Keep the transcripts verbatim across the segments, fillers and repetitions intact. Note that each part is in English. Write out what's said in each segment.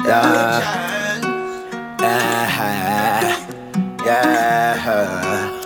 Yeah, yeah, yeah.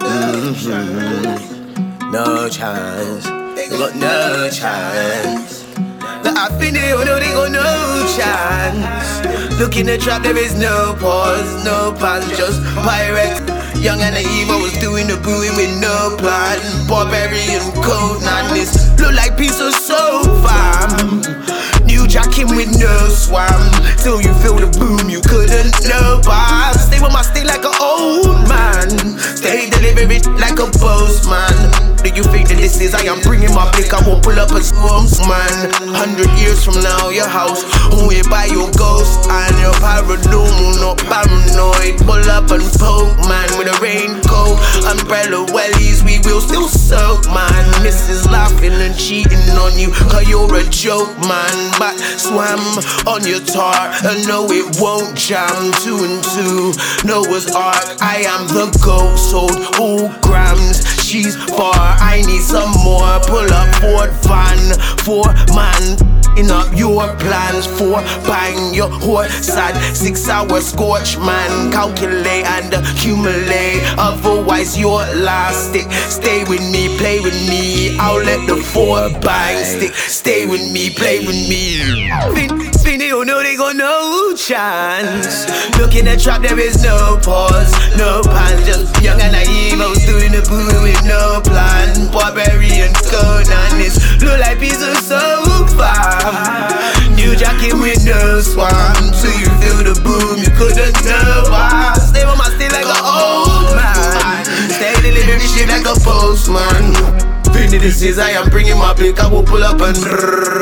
Mm-hmm. No chance. They got no chance. The I think they know they got no chance. Look in the trap, there is no pause, no pants, just pirate. Young and naive, I was doing the booing with no plan. Barbarian cold madness, look like piece of soap, fam. New jacking with no swam. Till you feel the boom, you couldn't know, but stay with my stay like an old man. Stay delivering like a postman. Do you think that this is I am bringing my pick? I will pull up a spokesman. Hundred years from now, your house haunted by your ghost and your paranormal, not paranoid. Pull up and poke, man, with a raincoat, umbrella wellies, we will still soak, man. Missus laughing and cheating on you, cause you're a joke, man. But swam on your tar, and no it won't jam. Two and two, Noah's Ark. I am the goat, sold all grams. She's far, I need some more. Pull up Ford van, four man. In up your plans for bang your horse sad six hour scorch, man. Calculate and accumulate, otherwise you're last. Stick, stay with me, play with me. I'll let the four bang stick. Stay with me, play with me. Spin, spin it, oh no, they got no chance. Look in the trap, there is no pause, no pants. Just young and naive, I was doing the boo with no plan. Barbarian code and this look like piece of soap, fam. New jacket with no swam. Till you feel the boom, you couldn't know why. Stay with my stay like an old man. Stay delivering shit like a postman. Finny, this is I am bringing my pick. I will pull up and brrr.